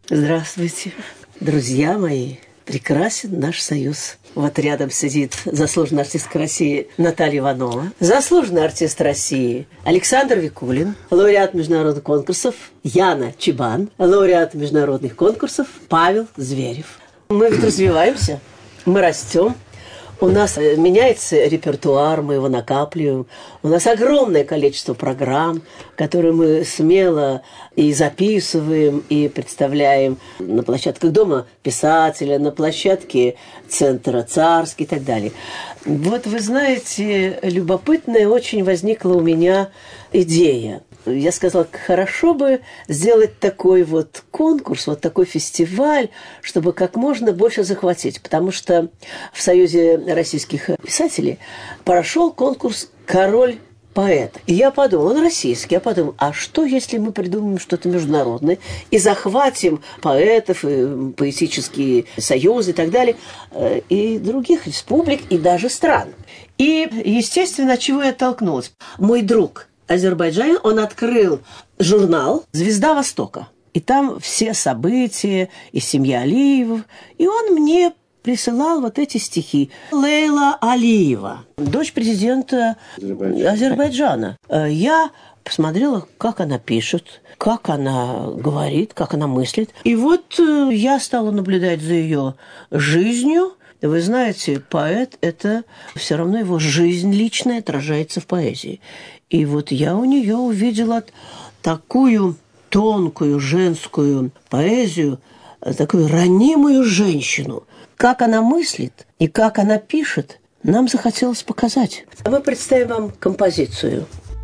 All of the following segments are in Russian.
Здравствуйте, друзья мои. Прекрасен наш союз. Вот рядом сидит заслуженная артистка России Наталья Иванова, заслуженный артист России Александр Викулин, лауреат международных конкурсов Яна Чебан, лауреат международных конкурсов Павел Зверев. Мы ведь развиваемся, мы растем. У нас меняется репертуар, мы его накапливаем. У нас огромное количество программ, которые мы смело и записываем, и представляем на площадках Дома писателя, на площадке Центра Царский и так далее. Вот вы знаете, любопытная очень возникла у меня идея. Я сказала, хорошо бы сделать такой вот конкурс, вот такой фестиваль, чтобы как можно больше захватить. Потому что в Союзе российских писателей прошел конкурс «Король-поэт». И я подумала, он российский, я подумала, а что, если мы придумаем что-то международное и захватим поэтов, и поэтические союзы и так далее, и других республик, и даже стран. И, естественно, от чего я оттолкнулась? Мой друг Азербайджан, он открыл журнал «Звезда Востока». И там все события, и семья Алиевых. И он мне присылал вот эти стихи. Лейла Алиева, дочь президента Азербайджана. Я посмотрела, как она пишет, как она говорит, как она мыслит. И вот я стала наблюдать за ее жизнью. Вы знаете, поэт – это все равно его жизнь личная отражается в поэзии. И вот я у нее увидела такую тонкую женскую поэзию, такую ранимую женщину. Как она мыслит и как она пишет, нам захотелось показать. Мы представим вам композицию.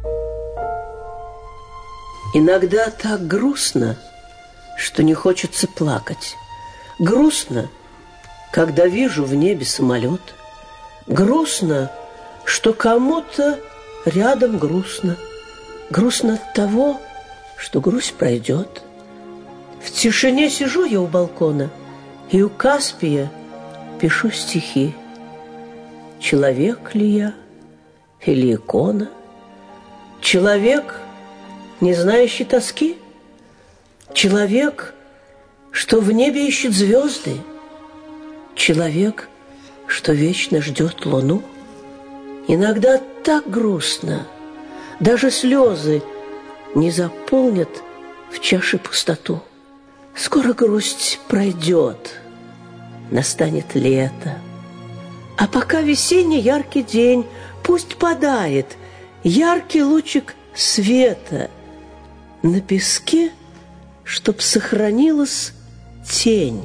Иногда так грустно, что не хочется плакать. Грустно, когда вижу в небе самолет. Грустно, что кому-то рядом грустно. Грустно от того, что грусть пройдет. В тишине сижу я у балкона, и у Каспия пишу стихи. Человек ли я или икона? Человек, не знающий тоски? Человек, что в небе ищет звезды? Человек, что вечно ждет луну? Иногда так грустно, даже слезы не заполнят в чаше пустоту. Скоро грусть пройдет, настанет лето. А пока весенний яркий день, пусть падает яркий лучик света на песке, чтоб сохранилась тень.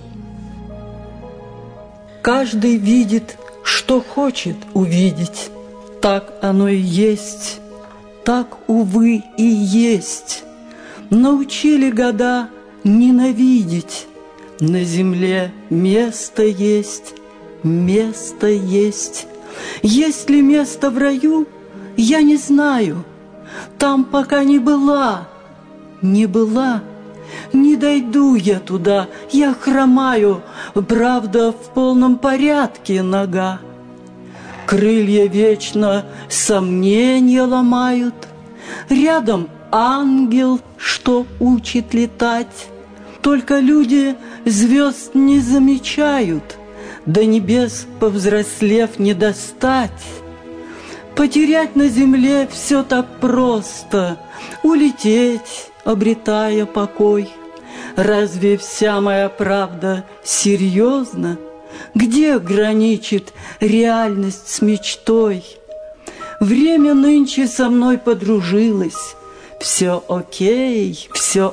Каждый видит, что хочет увидеть. Так оно и есть, так, увы, и есть. Научили года ненавидеть. На земле место есть, место есть. Есть ли место в раю, я не знаю. Там пока не была, не была. Не дойду я туда, я хромаю, правда, в полном порядке нога. Крылья вечно сомнения ломают, рядом ангел, что учит летать. Только люди звезд не замечают, до небес повзрослев не достать. Потерять на земле все так просто, улететь, обретая покой. Разве вся моя правда серьезна? Где граничит реальность с мечтой? Время нынче со мной подружилось. Все окей,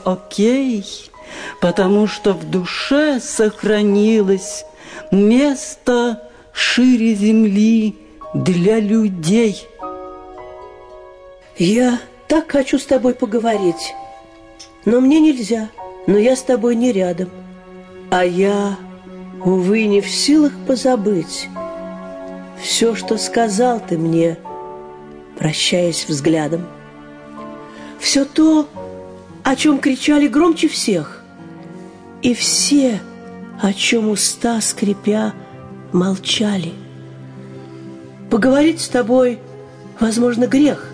потому что в душе сохранилось место шире земли для людей. Я так хочу с тобой поговорить, но мне нельзя, но я с тобой не рядом. А я, увы, не в силах позабыть все, что сказал ты мне, прощаясь взглядом. Все то, о чем кричали громче всех, и все, о чем уста скрипя молчали. Поговорить с тобой, возможно, грех.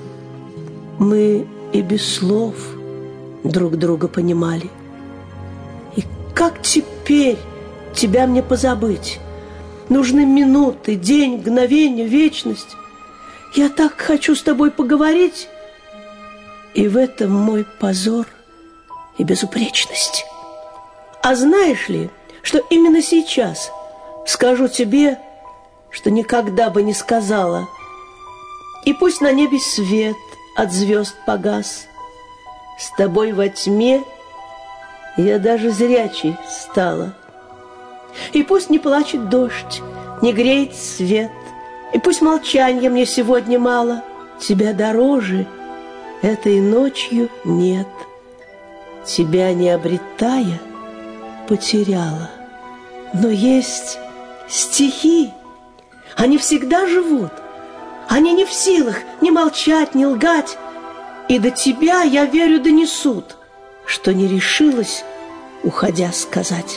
Мы и без слов друг друга понимали. И как теперь тебя мне позабыть? Нужны минуты, день, мгновение, вечность. Я так хочу с тобой поговорить, и в этом мой позор и безупречность. А знаешь ли, что именно сейчас скажу тебе, что никогда бы не сказала? И пусть на небе свет от звезд погас, с тобой во тьме я даже зрячей стала. И пусть не плачет дождь, не греет свет, и пусть молчанья мне сегодня мало, тебя дороже этой ночью нет. Тебя не обретая, потеряла. Но есть стихи, они всегда живут, они не в силах ни молчать, ни лгать, и до тебя, я верю, донесут, что не решилась, уходя, сказать.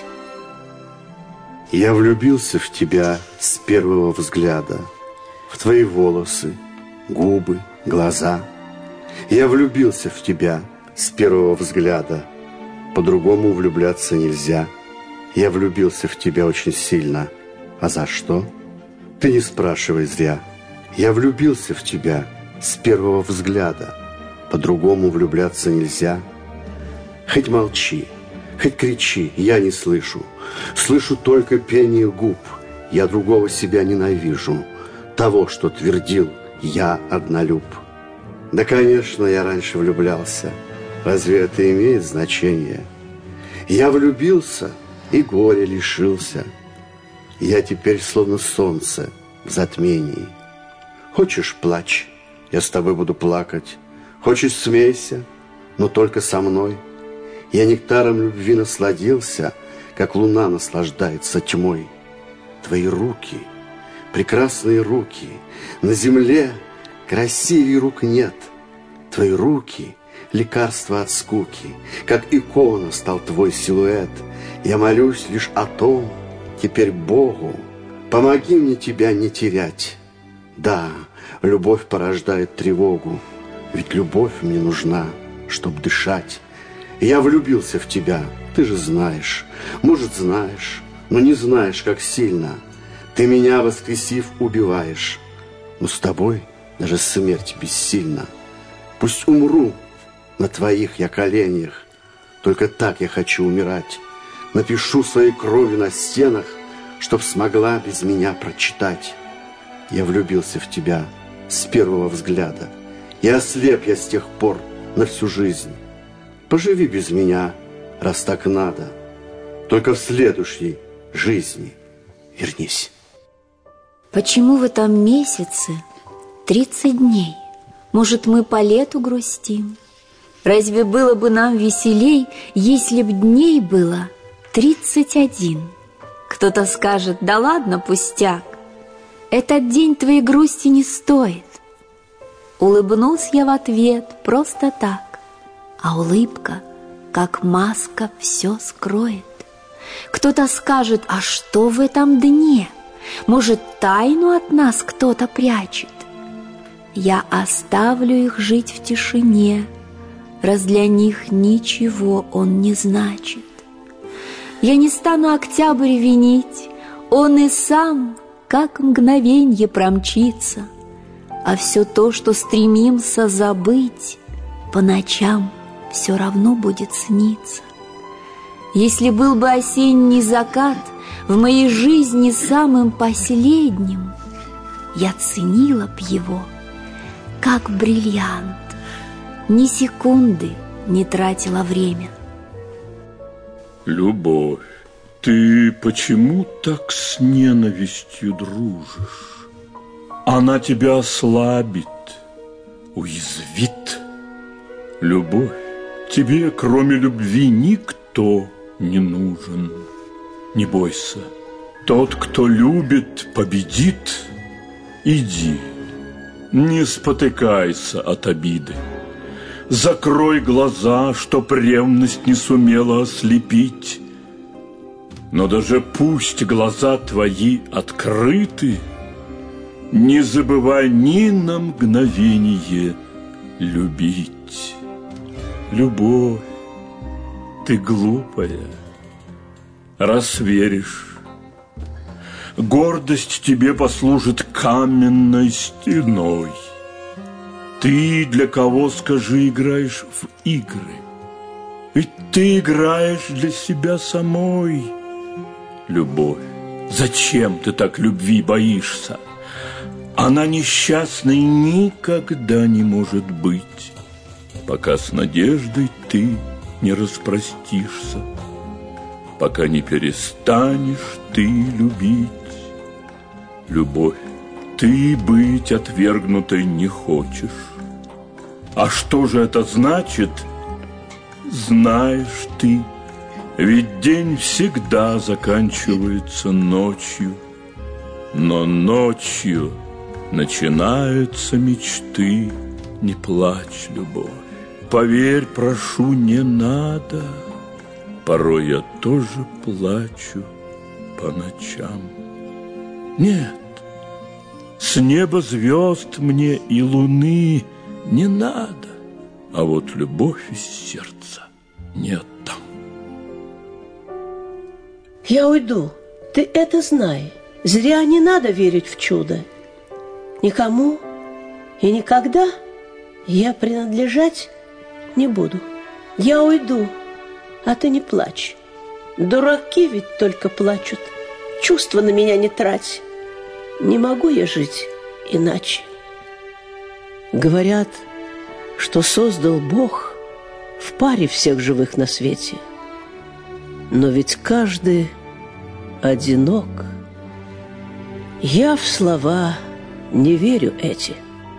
Я влюбился в тебя с первого взгляда, в твои волосы, губы, глаза. Я влюбился в тебя с первого взгляда, по-другому влюбляться нельзя. Я влюбился в тебя очень сильно. А за что? Ты не спрашивай зря. Я влюбился в тебя с первого взгляда, по-другому влюбляться нельзя. Хоть молчи, хоть кричи, я не слышу. Слышу только пение губ. Я другого себя ненавижу, того, что твердил я однолюб. Да, конечно, я раньше влюблялся. Разве это имеет значение? Я влюбился и горя лишился. Я теперь словно солнце в затмении. Хочешь, плачь, я с тобой буду плакать. Хочешь, смейся, но только со мной. Я нектаром любви насладился, как луна наслаждается тьмой. Твои руки, прекрасные руки, на земле красивее рук нет. Твои руки — лекарство от скуки, как икона стал твой силуэт. Я молюсь лишь о том, теперь Богу, помоги мне тебя не терять. Да, любовь порождает тревогу, ведь любовь мне нужна, чтоб дышать. Я влюбился в тебя, ты же знаешь, может, знаешь, но не знаешь, как сильно. Ты меня, воскресив, убиваешь, но с тобой даже смерть бессильна. Пусть умру на твоих я коленях, только так я хочу умирать. Напишу своей кровью на стенах, чтоб смогла без меня прочитать. Я влюбился в тебя с первого взгляда, и ослеп я с тех пор на всю жизнь. Поживи без меня, раз так надо, только в следующей жизни вернись. Почему в этом месяце 30 дней? Может, мы по лету грустим? Разве было бы нам веселей, если б дней было 31? Кто-то скажет: да ладно, пустяк, этот день твоей грусти не стоит. Улыбнулся я в ответ просто так, а улыбка, как маска, все скроет. Кто-то скажет: а что в этом дне? Может, тайну от нас кто-то прячет? Я оставлю их жить в тишине, раз для них ничего он не значит. Я не стану октябрь винить, он и сам, как мгновенье, промчится. А все то, что стремимся забыть, по ночам все равно будет сниться. Если был бы осенний закат в моей жизни самым последним, я ценила б его, как бриллиант, ни секунды не тратила время. Любовь, ты почему так с ненавистью дружишь? Она тебя ослабит, уязвит. Любовь, тебе, кроме любви, никто не нужен. Не бойся, тот, кто любит, победит. Иди, не спотыкайся от обиды. Закрой глаза, чтоб ревность не сумела ослепить. Но даже пусть глаза твои открыты, не забывай ни на мгновение любить. Любовь, ты глупая, раз веришь, гордость тебе послужит каменной стеной. Ты для кого, скажи, играешь в игры? Ведь ты играешь для себя самой. Любовь, зачем ты так любви боишься? Она несчастной никогда не может быть, пока с надеждой ты не распростишься, пока не перестанешь ты любить. Любовь, ты быть отвергнутой не хочешь. А что же это значит, знаешь ты? Ведь день всегда заканчивается ночью, но ночью начинаются мечты. Не плачь, любовь, поверь, прошу, не надо. Порой я тоже плачу по ночам. Нет, с неба звезд мне и луны не надо, а вот любовь из сердца нет там. Я уйду, ты это знай. Зря не надо верить в чудо. Никому и никогда я принадлежать не буду. Я уйду, а ты не плачь. Дураки ведь только плачут. Чувства на меня не трать. Не могу я жить иначе. Говорят, что создал Бог в паре всех живых на свете. Но ведь каждый одинок. Я в слова не верю эти.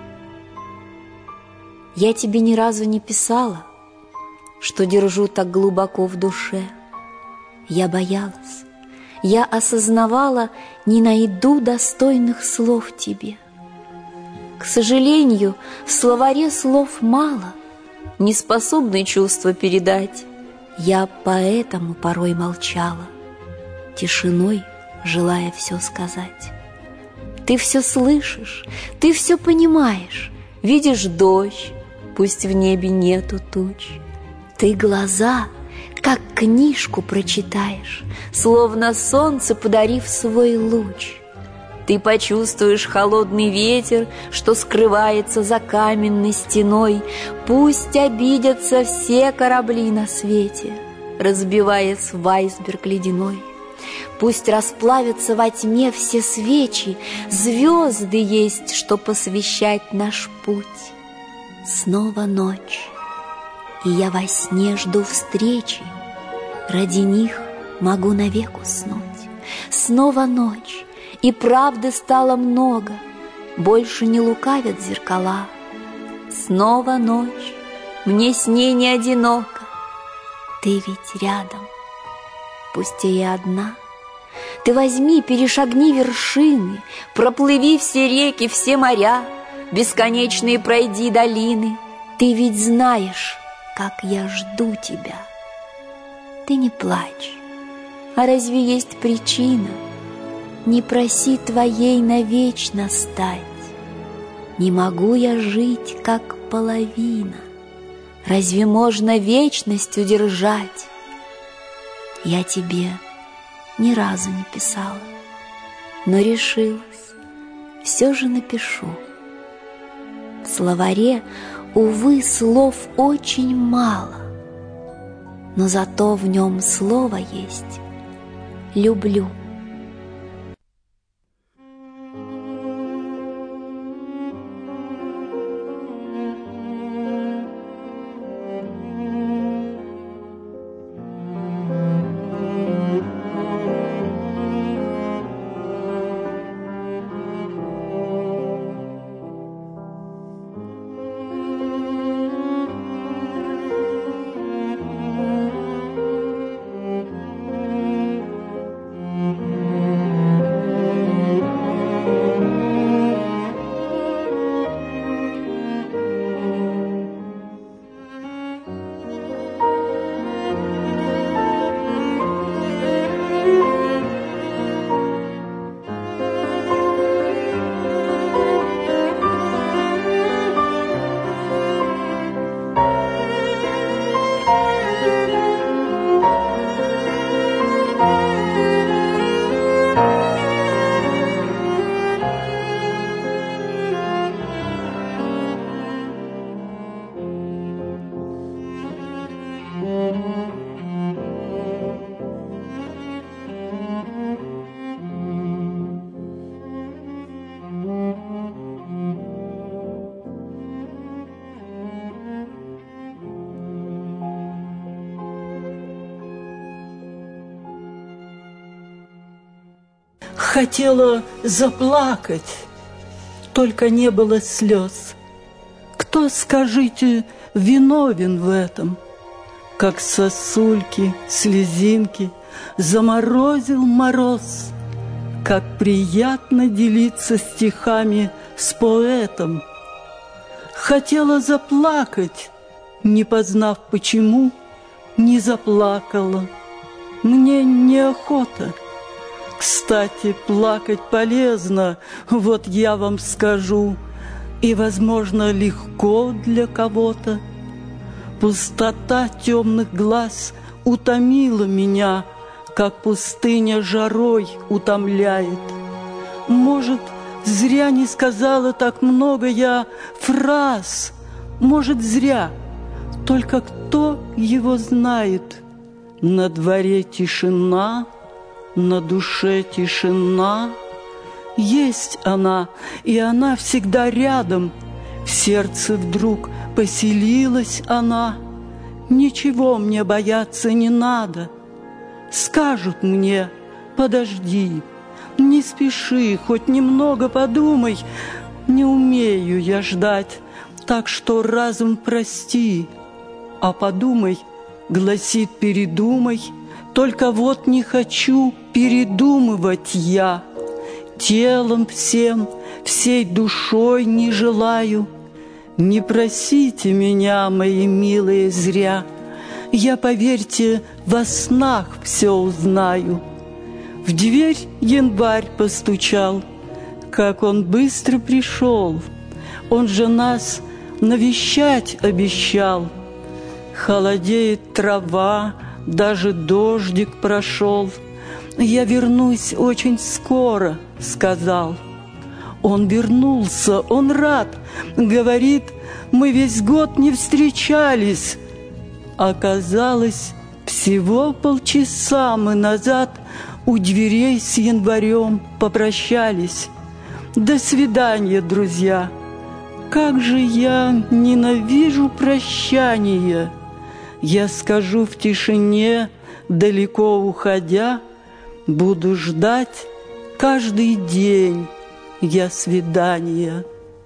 Я тебе ни разу не писала, что держу так глубоко в душе. Я боялась, я осознавала, не найду достойных слов тебе. К сожалению, в словаре слов мало, не способны чувства передать. Я поэтому порой молчала, тишиной желая все сказать. Ты все слышишь, ты все понимаешь, видишь дождь, пусть в небе нету туч. Ты глаза, как книжку прочитаешь, словно солнце подарив свой луч. Ты почувствуешь холодный ветер, что скрывается за каменной стеной. Пусть обидятся все корабли на свете, разбиваясь в айсберг ледяной. Пусть расплавятся во тьме все свечи, звезды есть, что посвящать наш путь. Снова ночь, и я во сне жду встречи, ради них могу навек уснуть. Снова ночь, и правды стало много, больше не лукавят зеркала. Снова ночь, мне с ней не одиноко, ты ведь рядом, пусть и я одна. Ты возьми, перешагни вершины, проплыви все реки, все моря, бесконечные пройди долины. Ты ведь знаешь, как я жду тебя. Ты не плачь, а разве есть причина не проси твоей навечно стать? Не могу я жить, как половина, разве можно вечность удержать? Я тебе ни разу не писала, но решилась, все же напишу. В словаре, увы, слов очень мало, но зато в нем слово есть «люблю». хотела заплакать, только не было слез. Кто, скажите, виновен в этом? Как сосульки, слезинки заморозил мороз. Как приятно делиться стихами с поэтом. Хотела заплакать, не познав почему, не заплакала. Мне неохота. Кстати, плакать полезно, вот я вам скажу, и, возможно, легко для кого-то. Пустота темных глаз утомила меня, как пустыня жарой утомляет. Может, зря не сказала так много я фраз, может, зря, только кто его знает. На дворе тишина, на душе тишина. Есть она, и она всегда рядом. В сердце вдруг поселилась она. Ничего мне бояться не надо. Скажут мне: подожди, не спеши, хоть немного подумай. Не умею я ждать, так что разум прости. А подумай, гласит, передумай. Только вот не хочу передумывать я. Телом всем, всей душой не желаю. Не просите меня, мои милые, зря. Я, поверьте, во снах все узнаю. В дверь январь постучал. Как он быстро пришел! Он же нас навещать обещал. Холодеет трава, даже дождик прошел. Я вернусь очень скоро, сказал. Он вернулся, он рад, говорит, мы весь год не встречались. Оказалось, всего полчаса мы назад у дверей с январем попрощались. До свидания, друзья. Как же я ненавижу прощание. Я скажу в тишине, далеко уходя, буду ждать каждый день я свидания.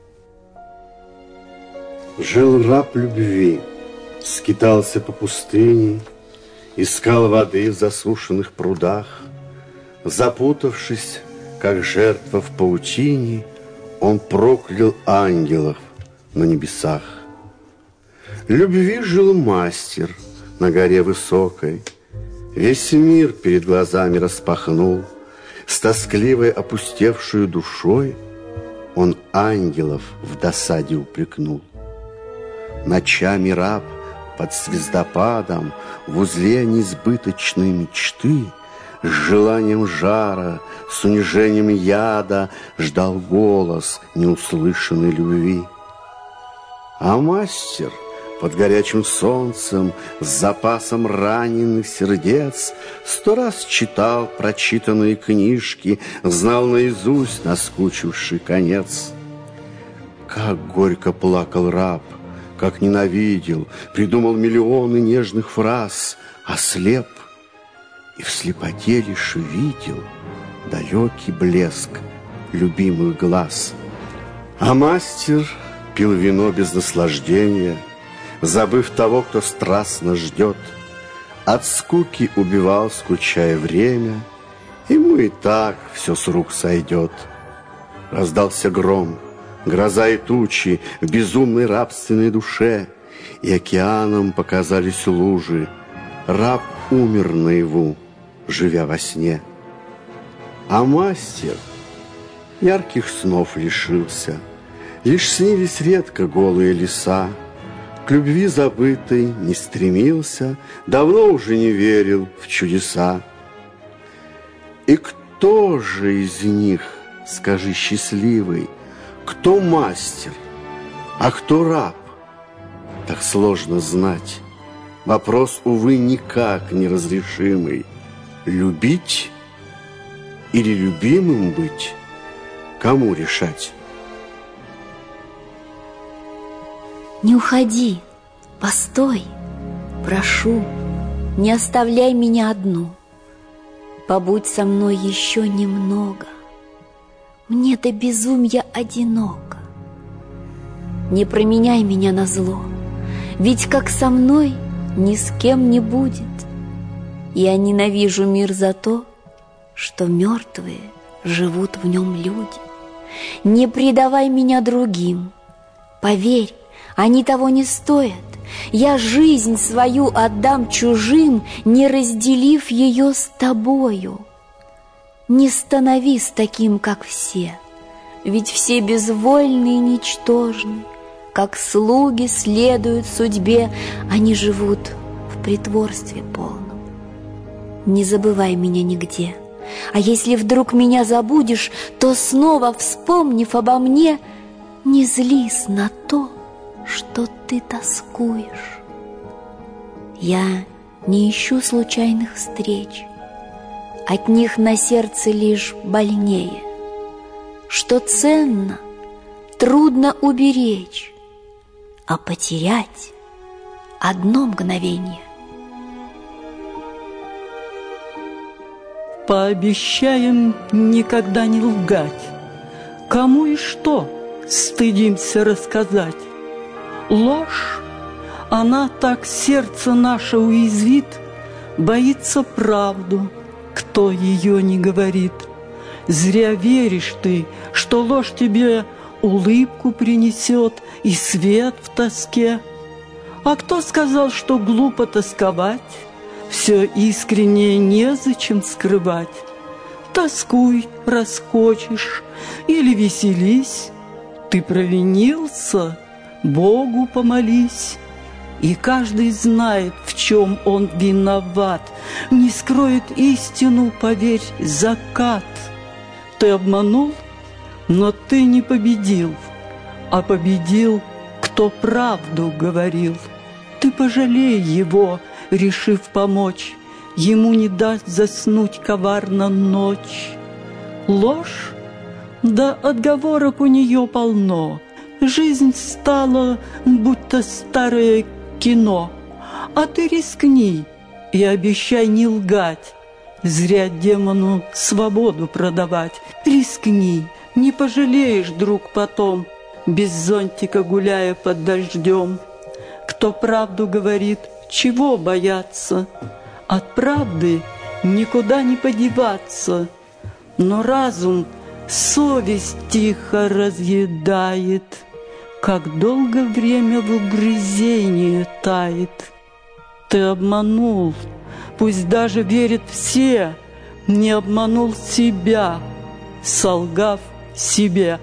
Жил раб любви, скитался по пустыне, искал воды в засушенных прудах. Запутавшись, как жертва в паутине, он проклял ангелов на небесах. Любви жил мастер на горе высокой, весь мир перед глазами распахнул. С тоскливой опустевшую душой он ангелов в досаде упрекнул. Ночами раб под звездопадом в узле несбыточной мечты с желанием жара, с унижением яда ждал голос неуслышанной любви. А мастер под горячим солнцем с запасом раненых сердец 100 раз читал прочитанные книжки, знал наизусть наскучивший конец. Как горько плакал раб, как ненавидел, придумал миллионы нежных фраз, ослеп и в слепоте лишь видел далекий блеск любимых глаз. А мастер пил вино без наслаждения, забыв того, кто страстно ждет. От скуки убивал, скучая, время, ему и так все с рук сойдет. Раздался гром, гроза и тучи в безумной рабственной душе, и океаном показались лужи. Раб умер наяву, живя во сне. А мастер ярких снов лишился, лишь снились редко голые леса. К любви забытой не стремился, давно уже не верил в чудеса. И кто же из них, скажи, счастливый, кто мастер, а кто раб? Так сложно знать. Вопрос, увы, никак неразрешимый. Любить или любимым быть? Кому решать? Не уходи, постой, прошу, не оставляй меня одну. Побудь со мной еще немного. мне до безумья одиноко. Не променяй меня на зло, ведь как со мной ни с кем не будет. Я ненавижу мир за то, что мертвые живут в нем люди. Не предавай меня другим, поверь, они того не стоят. Я жизнь свою отдам чужим, не разделив ее с тобою. Не становись таким, как все, ведь все безвольны и ничтожны. Как слуги следуют судьбе, они живут в притворстве полном. Не забывай меня нигде, а если вдруг меня забудешь, то снова, вспомнив обо мне, не злись на то, что ты тоскуешь. Я не ищу случайных встреч, от них на сердце лишь больнее. Что ценно, трудно уберечь, а потерять одно мгновение. Пообещаем никогда не лгать, кому и что стыдимся рассказать. Ложь, она так сердце наше уязвит, боится правду, кто ее не говорит. Зря веришь ты, что ложь тебе улыбку принесет и свет в тоске. А кто сказал, что глупо тосковать? Все искреннее незачем скрывать. Тоскуй, раскочешь или веселись. Ты провинился, Богу помолись. И каждый знает, в чем он виноват. Не скроет истину, поверь, закат. Ты обманул, но ты не победил, а победил, кто правду говорил. Ты пожалей его, решив помочь, ему не даст заснуть коварно ночь. Ложь? Да отговорок у нее полно. Жизнь стала, будто старое кино. А ты рискни и обещай не лгать, зря демону свободу продавать. Рискни, не пожалеешь, друг, потом, без зонтика гуляя под дождем. Кто правду говорит, чего бояться? От правды никуда не подеваться. Но разум совесть тихо разъедает, как долго время в угрызении тает. Ты обманул, пусть даже верят все, не обманул себя, солгав себе.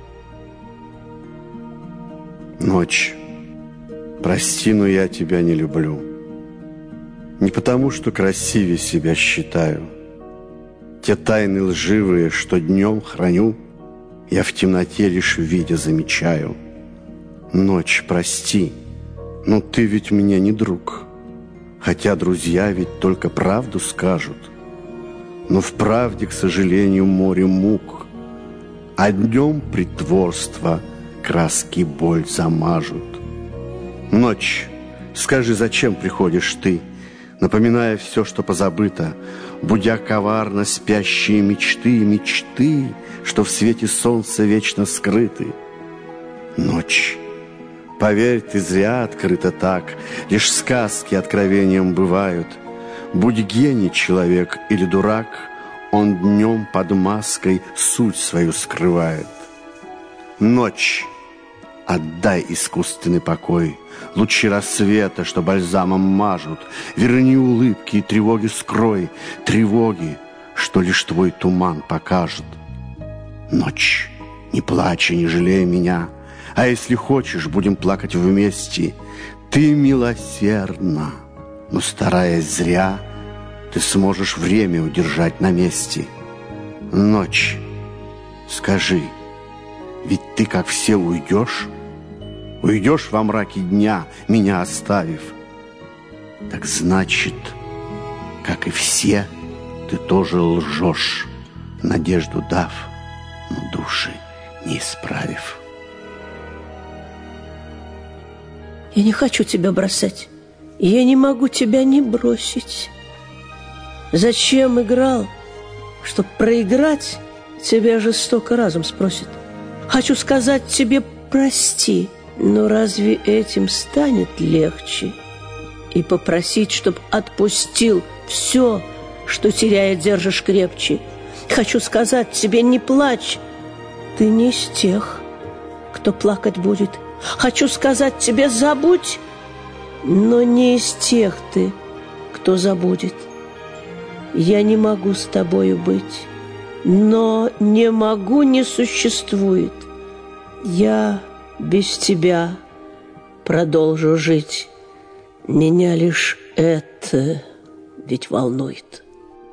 Ночь, прости, но я тебя не люблю. Не потому, что красивее себя считаю. Те тайны лживые, что днем храню, я в темноте лишь в виде замечаю. Ночь, прости, но ты ведь мне не друг. Хотя друзья ведь только правду скажут. Но в правде, к сожалению, море мук. А днем притворство краски боль замажут. Ночь, скажи, зачем приходишь ты, напоминая все, что позабыто, будя коварно спящие мечты, что в свете солнца вечно скрыты. Ночь, поверь, ты зря открыта так, лишь сказки откровением бывают. Будь гений человек или дурак, он днем под маской суть свою скрывает. Ночь, отдай искусственный покой, лучи рассвета, что бальзамом мажут, верни улыбки и тревоги скрой, тревоги, что лишь твой туман покажет. Ночь, не плачь и не жалей меня, а если хочешь, будем плакать вместе. Ты милосердна, но, стараясь зря, ты сможешь время удержать на месте. Ночь, скажи, ведь ты, как все, уйдешь? Уйдешь во мраке дня, меня оставив. Так значит, как и все, ты тоже лжешь, надежду дав, но души не исправив. Я не хочу тебя бросать. Я не могу тебя не бросить. Зачем играл? Чтоб проиграть? тебя жестоко разум спросит. Хочу сказать тебе прости, но разве этим станет легче? И попросить, чтоб отпустил все, что теряя держишь крепче. Хочу сказать тебе, не плачь, ты не из тех, кто плакать будет. Хочу сказать тебе, забудь, но не из тех ты, кто забудет. Я не могу с тобою быть, но не могу не существует. Я без тебя продолжу жить. Меня лишь это ведь волнует.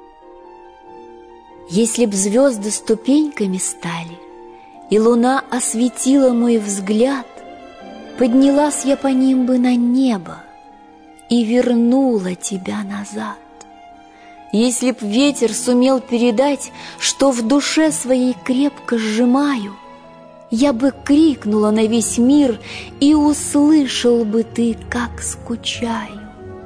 Если б звезды ступеньками стали, и луна осветила мой взгляд, поднялась я по ним бы на небо и вернула тебя назад. Если б ветер сумел передать, что в душе своей крепко сжимаю, я бы крикнула на весь мир, и услышал бы ты, как скучаю.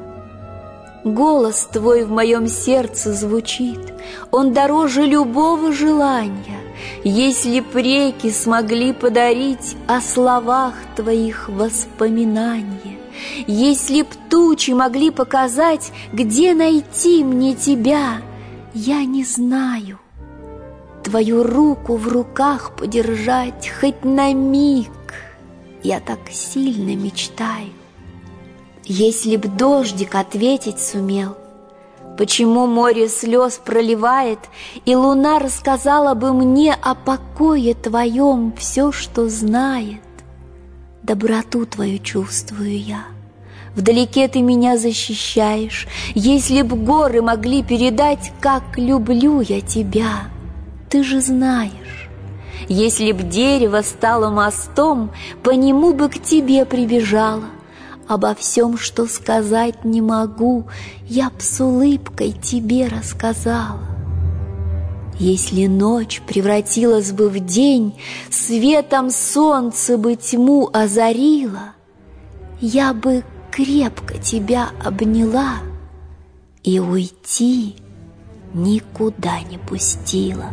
Голос твой в моем сердце звучит, он дороже любого желания. Если б реки смогли подарить о словах твоих воспоминания, если б тучи могли показать, где найти мне тебя, я не знаю. Твою руку в руках подержать хоть на миг я так сильно мечтаю. Если б дождик ответить сумел, почему море слез проливает, и луна рассказала бы мне о покое твоем все, что знает. Доброту твою чувствую я, вдалеке ты меня защищаешь. Если б горы могли передать, как люблю я тебя, ты же знаешь. Если б дерево стало мостом, по нему бы к тебе прибежала. Обо всем, что сказать не могу, я б с улыбкой тебе рассказала. Если ночь превратилась бы в день, светом солнце бы тьму озарило, я бы крепко тебя обняла и уйти никуда не пустила.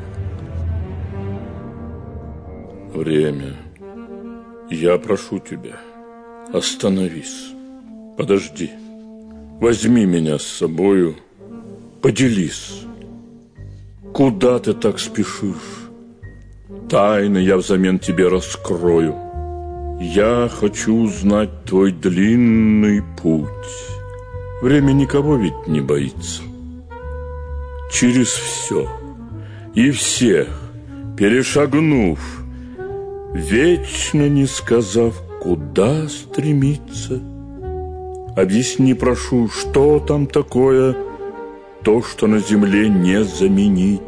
Время, я прошу тебя, остановись, подожди, возьми меня с собою, поделись. Куда ты так спешишь? Тайны я взамен тебе раскрою. Я хочу узнать твой длинный путь. Время никого ведь не боится. Через все и всех перешагнув, вечно не сказав, куда стремиться. Объясни, прошу, что там такое, то, что на земле не заменить.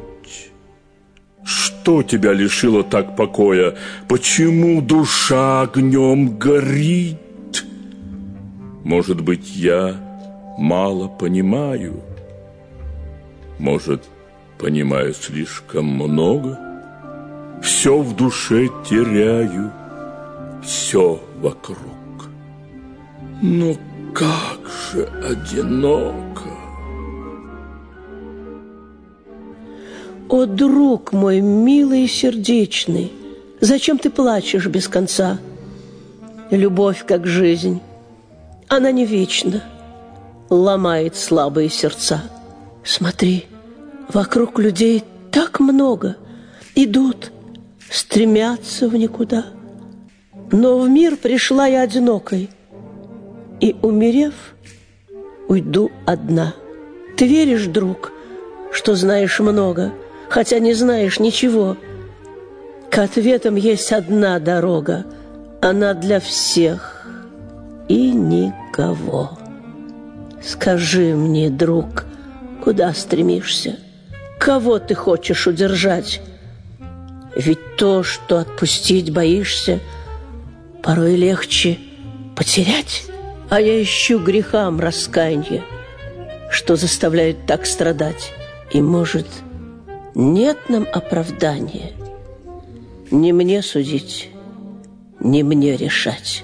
Что тебя лишило так покоя? Почему душа огнем горит? Может быть, я мало понимаю? Может, понимаю слишком много? Все в душе теряю, все вокруг. Но как же одиноко! О, друг мой, милый и сердечный, зачем ты плачешь без конца? Любовь, как жизнь, она не вечна, ломает слабые сердца. Смотри, вокруг людей так много, идут, стремятся в никуда. Но в мир пришла я одинокой, и, умерев, уйду одна. Ты веришь, друг, что знаешь много, хотя не знаешь ничего? К ответам есть одна дорога, она для всех и никого. Скажи мне, друг, куда стремишься? Кого ты хочешь удержать? Ведь то, что отпустить боишься, порой легче потерять. А я ищу грехам раскаянье, что заставляют так страдать. И, может, нет нам оправдания? Не мне судить, не мне решать.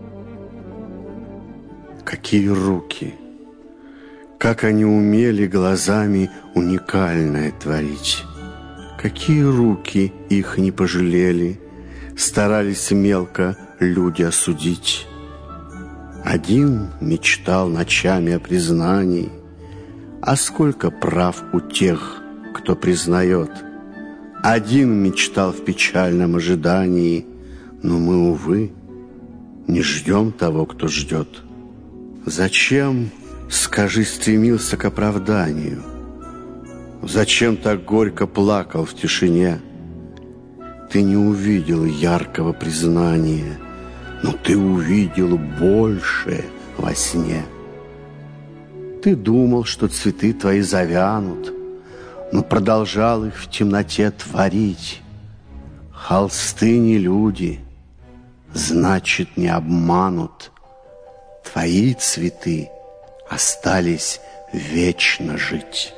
Какие руки! Как они умели глазами уникальное творить! Какие руки их не пожалели, старались мелко люди осудить. Один мечтал ночами о признании, а сколько прав у тех, кто признает. Один мечтал в печальном ожидании, но мы, увы, не ждем того, кто ждет. Зачем, скажи, стремился к оправданию? Зачем так горько плакал в тишине? Ты не увидел яркого признания, но ты увидел большее во сне. Ты думал, что цветы твои завянут, но продолжал их в темноте творить. Холсты не люди, значит, не обманут. Твои цветы остались вечно жить.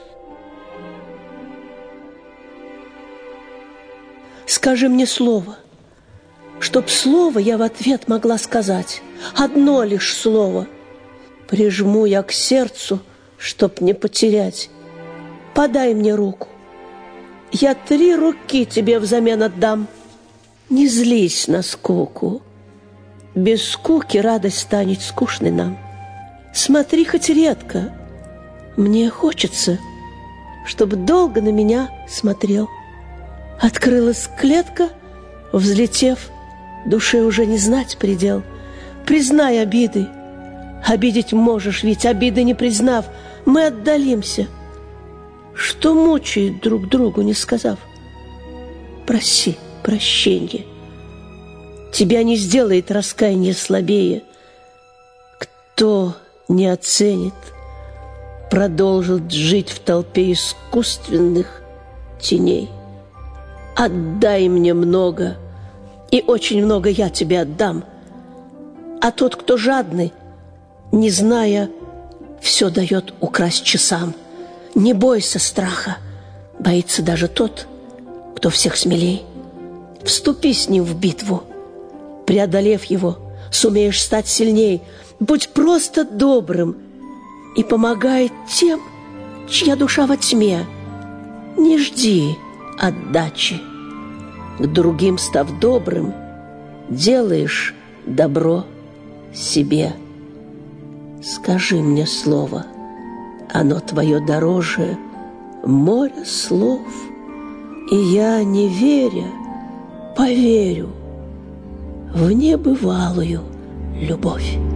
Скажи мне слово, чтоб слово я в ответ могла сказать. Одно лишь слово. Прижму я к сердцу, чтоб не потерять. Подай мне руку. Я 3 руки тебе взамен отдам. Не злись на скуку. Без скуки радость станет скучной нам. Смотри хоть редко. Мне хочется, чтоб долго на меня смотрел. Открылась клетка, взлетев, душе уже не знать предел. Признай обиды. Обидеть можешь, ведь обиды не признав, мы отдалимся. Что мучает друг другу, не сказав? Проси прощенье. Тебя не сделает раскаяние слабее. Кто не оценит, продолжит жить в толпе искусственных теней. Отдай мне много, и очень много я тебе отдам. А тот, кто жадный, не зная, все дает украсть часам. Не бойся страха, боится даже тот, кто всех смелей. Вступи с ним в битву, преодолев его, сумеешь стать сильней. Будь просто добрым и помогай тем, чья душа во тьме. Не жди отдачи. К другим, став добрым, делаешь добро себе. Скажи мне слово, оно твое дороже моря слов, и я, не веря, поверю в небывалую любовь.